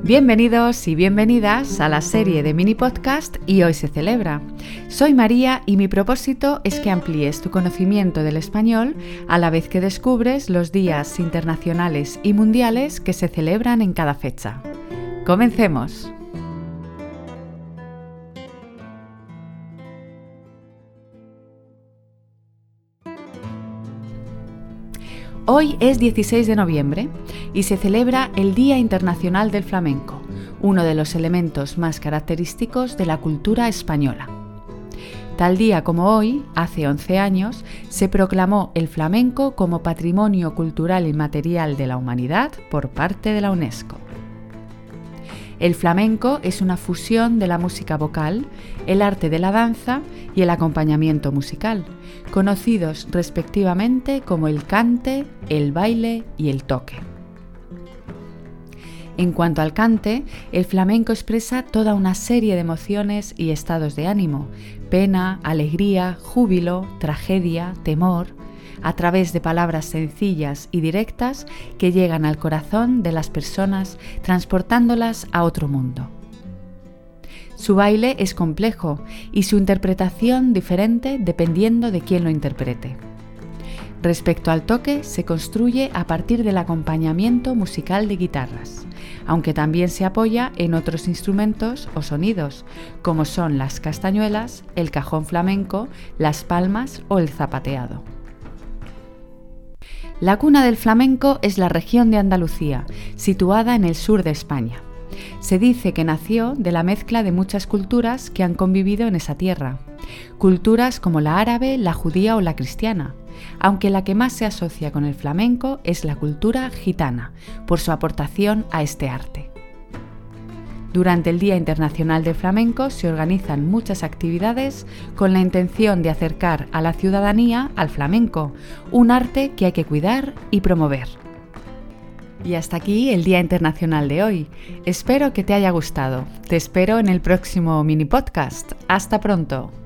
Bienvenidos y bienvenidas a la serie de mini podcast Y hoy se celebra. Soy María y mi propósito es que amplíes tu conocimiento del español a la vez que descubres los días internacionales y mundiales que se celebran en cada fecha. ¡Comencemos! Hoy es 16 de noviembre y se celebra el Día Internacional del Flamenco, uno de los elementos más característicos de la cultura española. Tal día como hoy, hace 11 años, se proclamó el flamenco como Patrimonio Cultural Inmaterial de la Humanidad por parte de la UNESCO. El flamenco es una fusión de la música vocal, el arte de la danza y el acompañamiento musical, conocidos respectivamente como el cante, el baile y el toque. En cuanto al cante, el flamenco expresa toda una serie de emociones y estados de ánimo, pena, alegría, júbilo, tragedia, temor, a través de palabras sencillas y directas que llegan al corazón de las personas transportándolas a otro mundo. Su baile es complejo y su interpretación diferente dependiendo de quién lo interprete. Respecto al toque, se construye a partir del acompañamiento musical de guitarras, aunque también se apoya en otros instrumentos o sonidos, como son las castañuelas, el cajón flamenco, las palmas o el zapateado. La cuna del flamenco es la región de Andalucía, situada en el sur de España. Se dice que nació de la mezcla de muchas culturas que han convivido en esa tierra, culturas como la árabe, la judía o la cristiana, aunque la que más se asocia con el flamenco es la cultura gitana, por su aportación a este arte. Durante el Día Internacional del Flamenco se organizan muchas actividades con la intención de acercar a la ciudadanía al flamenco, un arte que hay que cuidar y promover. Y hasta aquí el Día Internacional de hoy. Espero que te haya gustado. Te espero en el próximo mini podcast. ¡Hasta pronto!